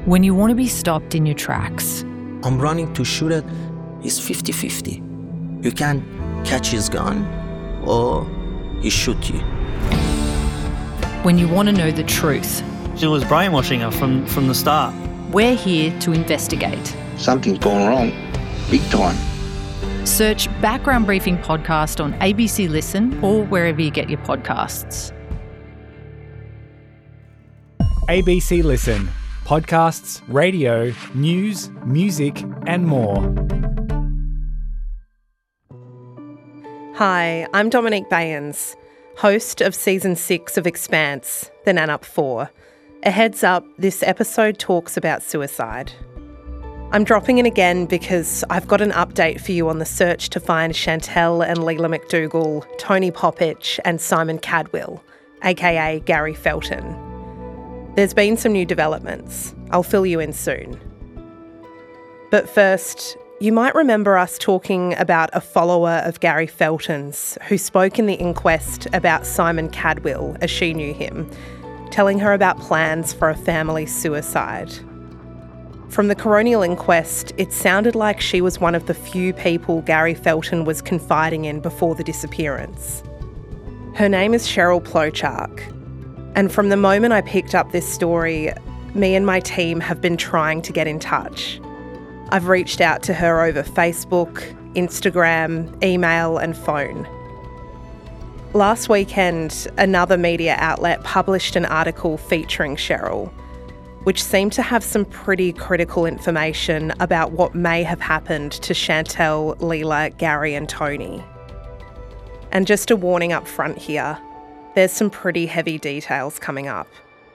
When you want to be stopped in your tracks. I'm running to shoot it. It's 50-50. You can catch his gun or he shoot you. When you want to know the truth. She was brainwashing her from the start. We're here to investigate. Something's gone wrong. Big time. Search Background Briefing Podcast on ABC Listen or wherever you get your podcasts. ABC Listen. Podcasts, radio, news, music and more. Hi, I'm Dominique Bayens, host of Season 6 of Expanse, The Nan Up 4. A heads up, this episode talks about suicide. I'm dropping in again because I've got an update for you on the search to find Chantelle and Leila McDougall, Tony Poppich and Simon Cadwell, aka Gary Felton. There's been some new developments. I'll fill you in soon. But first, you might remember us talking about a follower of Gary Felton's who spoke in the inquest about Simon Cadwell as she knew him, telling her about plans for a family suicide. From the coronial inquest, it sounded like she was one of the few people Gary Felton was confiding in before the disappearance. Her name is Cheryl Plochark. And from the moment I picked up this story, me and my team have been trying to get in touch. I've reached out to her over Facebook, Instagram, email and phone. Last weekend, another media outlet published an article featuring Cheryl, which seemed to have some pretty critical information about what may have happened to Chantelle, Leila, Gary and Tony. And just a warning up front here, there's some pretty heavy details coming up.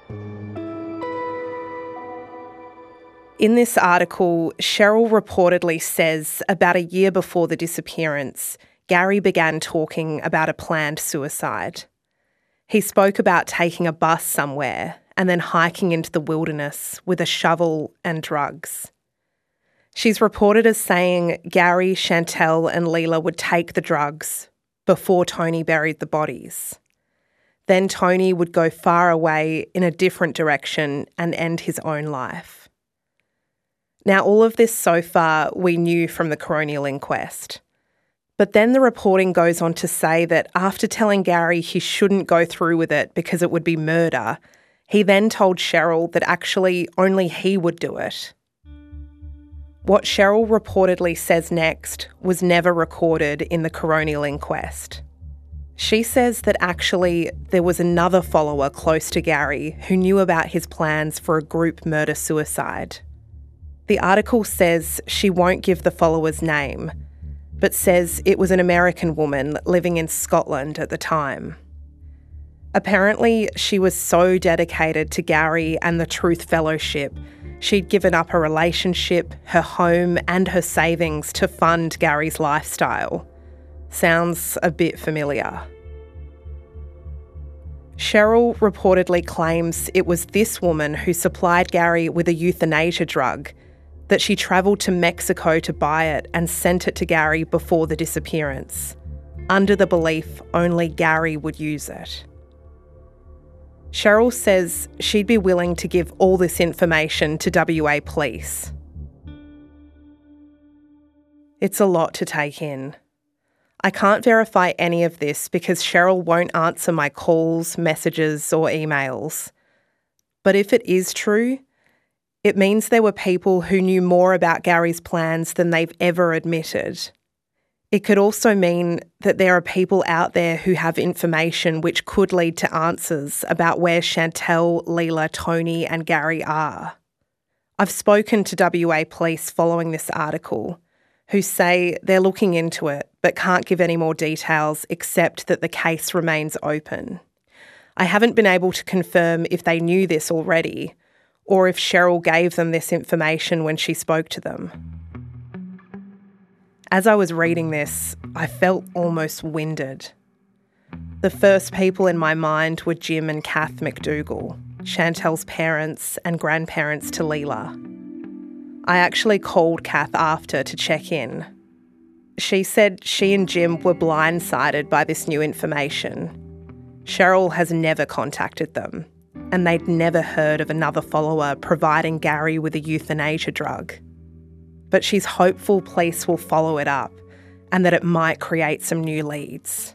In this article, Cheryl reportedly says about a year before the disappearance, Gary began talking about a planned suicide. He spoke about taking a bus somewhere and then hiking into the wilderness with a shovel and drugs. She's reported as saying Gary, Chantelle and Leila would take the drugs before Tony buried the bodies. Then Tony would go far away in a different direction and end his own life. Now, all of this so far we knew from the coronial inquest. But then the reporting goes on to say that after telling Gary he shouldn't go through with it because it would be murder, he then told Cheryl that actually only he would do it. What Cheryl reportedly says next was never recorded in the coronial inquest. She says that actually there was another follower close to Gary who knew about his plans for a group murder-suicide. The article says she won't give the follower's name, but says it was an American woman living in Scotland at the time. Apparently, she was so dedicated to Gary and the Truth Fellowship, she'd given up her relationship, her home and her savings to fund Gary's lifestyle. Sounds a bit familiar. Cheryl reportedly claims it was this woman who supplied Gary with a euthanasia drug, that she travelled to Mexico to buy it and sent it to Gary before the disappearance, under the belief only Gary would use it. Cheryl says she'd be willing to give all this information to WA Police. It's a lot to take in. I can't verify any of this because Cheryl won't answer my calls, messages or emails. But if it is true, it means there were people who knew more about Gary's plans than they've ever admitted. It could also mean that there are people out there who have information which could lead to answers about where Chantelle, Leila, Tony and Gary are. I've spoken to WA Police following this article, who say they're looking into it but can't give any more details except that the case remains open. I haven't been able to confirm if they knew this already or if Cheryl gave them this information when she spoke to them. As I was reading this, I felt almost winded. The first people in my mind were Jim and Kath McDougall, Chantelle's parents and grandparents to Leila. I actually called Kath after to check in. She said she and Jim were blindsided by this new information. Cheryl has never contacted them, and they'd never heard of another follower providing Gary with a euthanasia drug. But she's hopeful police will follow it up and that it might create some new leads.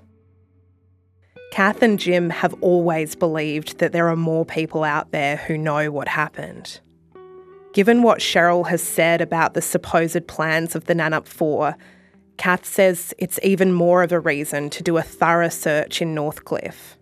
Kath and Jim have always believed that there are more people out there who know what happened. Given what Cheryl has said about the supposed plans of the Nannup Four, Kath says it's even more of a reason to do a thorough search in Northcliffe.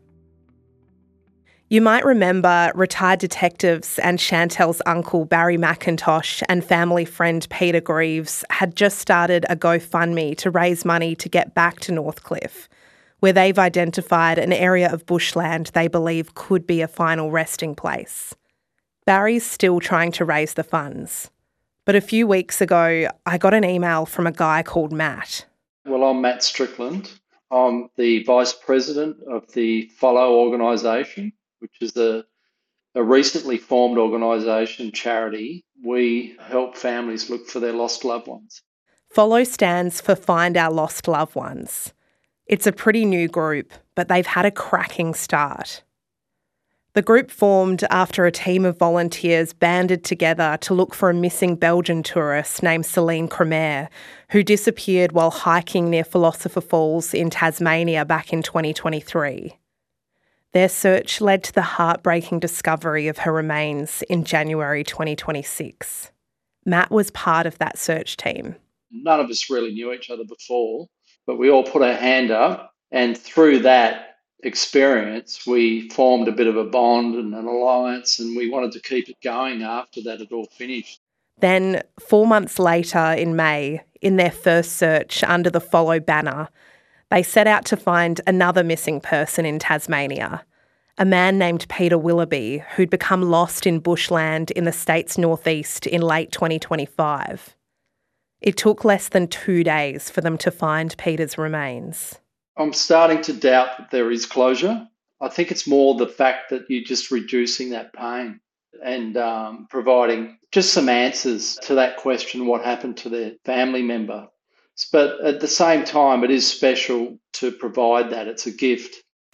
You might remember retired detectives and Chantel's uncle Barry McIntosh and family friend Peter Greaves had just started a GoFundMe to raise money to get back to Northcliffe, where they've identified an area of bushland they believe could be a final resting place. Barry's still trying to raise the funds. But a few weeks ago, I got an email from a guy called Matt. Well, I'm Matt Strickland. I'm the Vice President of the Follow organisation, which is a recently formed organisation, charity. We help families look for their lost loved ones. Follow stands for Find Our Lost Loved Ones. It's a pretty new group, but they've had a cracking start. The group formed after a team of volunteers banded together to look for a missing Belgian tourist named Celine Cremer, who disappeared while hiking near Philosopher Falls in Tasmania back in 2023. Their search led to the heartbreaking discovery of her remains in January 2026. Matt was part of that search team. None of us really knew each other before, but we all put our hand up, and through that experience, we formed a bit of a bond and an alliance, and we wanted to keep it going after that had all finished. Then, 4 months later in May, in their first search under the Follow banner, they set out to find another missing person in Tasmania, a man named Peter Willoughby, who'd become lost in bushland in the state's northeast in late 2025. It took less than 2 days for them to find Peter's remains. I'm starting to doubt that there is closure. I think it's more the fact that you're just reducing that pain and providing just some answers to that question, what happened to their family member. But at the same time, it is special to provide that. It's a gift.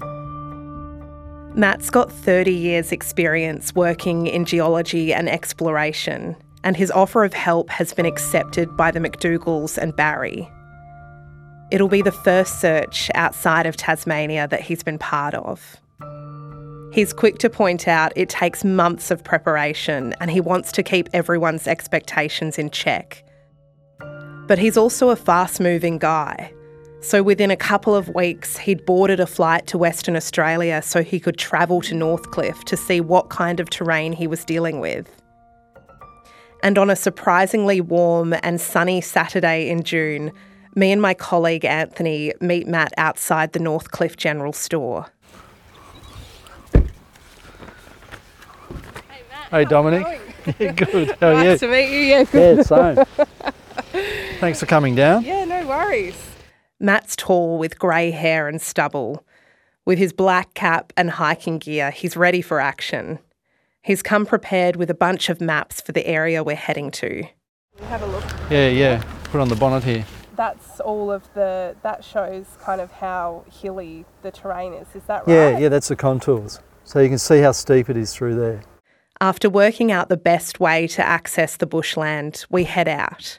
Matt's got 30 years' experience working in geology and exploration, and his offer of help has been accepted by the McDougalls and Barry. It'll be the first search outside of Tasmania that he's been part of. He's quick to point out it takes months of preparation and he wants to keep everyone's expectations in check. But he's also a fast-moving guy. So within a couple of weeks, he'd boarded a flight to Western Australia so he could travel to Northcliffe to see what kind of terrain he was dealing with. And on a surprisingly warm and sunny Saturday in June, me and my colleague Anthony meet Matt outside the Northcliffe General Store. Hey Dominic. Yeah, good. How are you? Nice to meet you. Yeah, good. Yeah, same. Thanks for coming down. Yeah, no worries. Matt's tall with grey hair and stubble. With his black cap and hiking gear, he's ready for action. He's come prepared with a bunch of maps for the area we're heading to. Have a look. Yeah. Put on the bonnet here. That's all of that shows kind of how hilly the terrain is that right? Yeah, that's the contours. So you can see how steep it is through there. After working out the best way to access the bushland, we head out.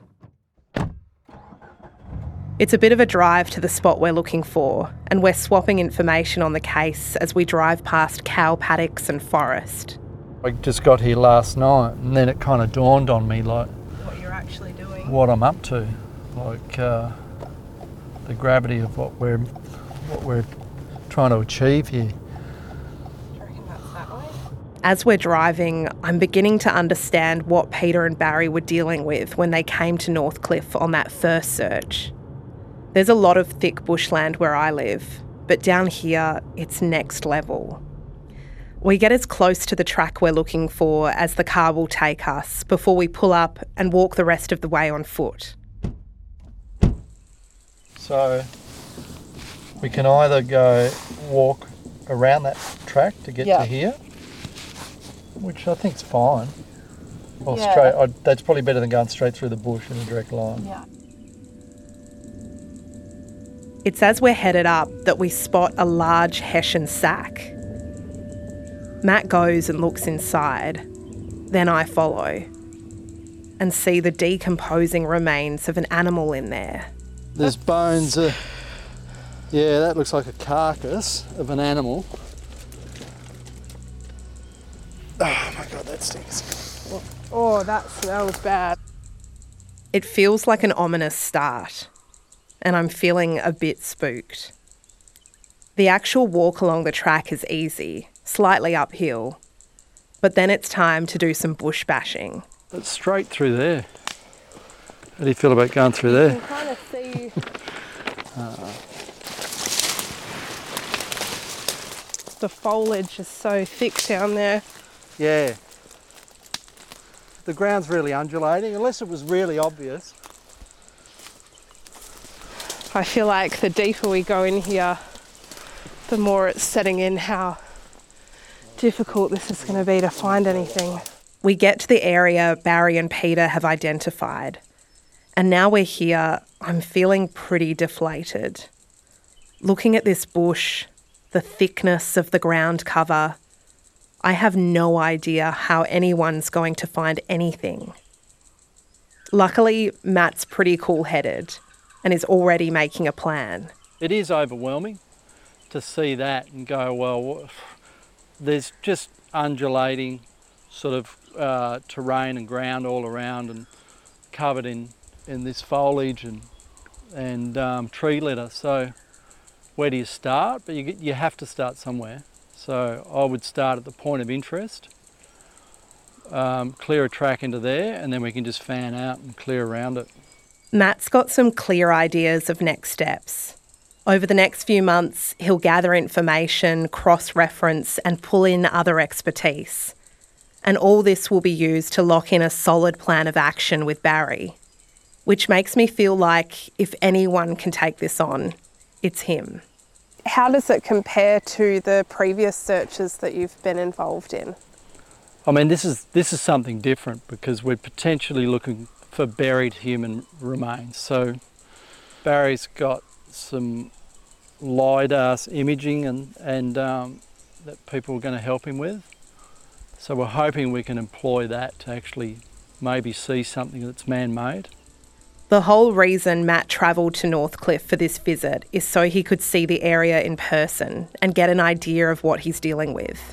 It's a bit of a drive to the spot we're looking for, and we're swapping information on the case as we drive past cow paddocks and forest. I just got here last night and then it kind of dawned on me like what you're actually doing, what I'm up to. Like the gravity of what we're trying to achieve here. Do you reckon that's that way? As we're driving, I'm beginning to understand what Peter and Barry were dealing with when they came to Northcliffe on that first search. There's a lot of thick bushland where I live, but down here, it's next level. We get as close to the track we're looking for as the car will take us before we pull up and walk the rest of the way on foot. So we can either go walk around that track to get to here, which I think's fine, or straight. That's probably better than going straight through the bush in a direct line. Yeah. It's as we're headed up that we spot a large Hessian sack. Matt goes and looks inside. Then I follow and see the decomposing remains of an animal in there. There's bones. Yeah, that looks like a carcass of an animal. Oh my God, that stinks. Oh, that smells bad. It feels like an ominous start, and I'm feeling a bit spooked. The actual walk along the track is easy, slightly uphill, but then it's time to do some bush bashing. It's straight through there. How do you feel about going through there? You can kind of see... The foliage is so thick down there. Yeah. The ground's really undulating, unless it was really obvious. I feel like the deeper we go in here, the more it's setting in how difficult this is going to be to find anything. We get to the area Barry and Peter have identified, and now we're here, I'm feeling pretty deflated. Looking at this bush, the thickness of the ground cover, I have no idea how anyone's going to find anything. Luckily, Matt's pretty cool-headed and is already making a plan. It is overwhelming to see that and go, well, there's just undulating sort of terrain and ground all around and covered in this foliage and tree litter. So where do you start? But you have to start somewhere. So I would start at the point of interest, clear a track into there, and then we can just fan out and clear around it. Matt's got some clear ideas of next steps. Over the next few months, he'll gather information, cross-reference and pull in other expertise. And all this will be used to lock in a solid plan of action with Barry, which makes me feel like if anyone can take this on, it's him. How does it compare to the previous searches that you've been involved in? I mean, this is something different because we're potentially looking for buried human remains. So Barry's got some LiDAR imaging and that people are going to help him with. So we're hoping we can employ that to actually maybe see something that's man-made. The whole reason Matt travelled to Northcliffe for this visit is so he could see the area in person and get an idea of what he's dealing with.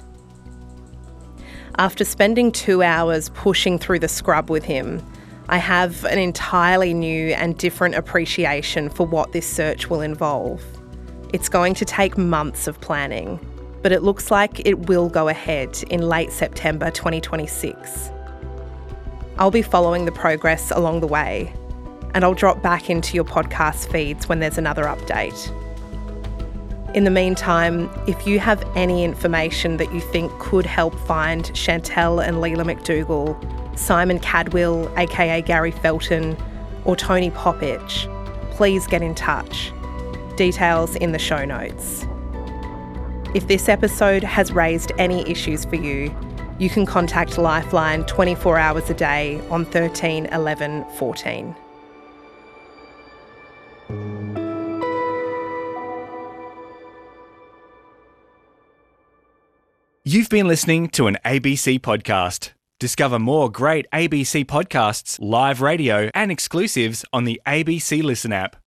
After spending 2 hours pushing through the scrub with him, I have an entirely new and different appreciation for what this search will involve. It's going to take months of planning, but it looks like it will go ahead in late September 2026. I'll be following the progress along the way, and I'll drop back into your podcast feeds when there's another update. In the meantime, if you have any information that you think could help find Chantelle and Leela McDougall, Simon Cadwell, aka Gary Felton, or Tony Poppich, please get in touch. Details in the show notes. If this episode has raised any issues for you, you can contact Lifeline 24 hours a day on 13 11 14. You've been listening to an ABC podcast. Discover more great ABC podcasts, live radio, and exclusives on the ABC Listen app.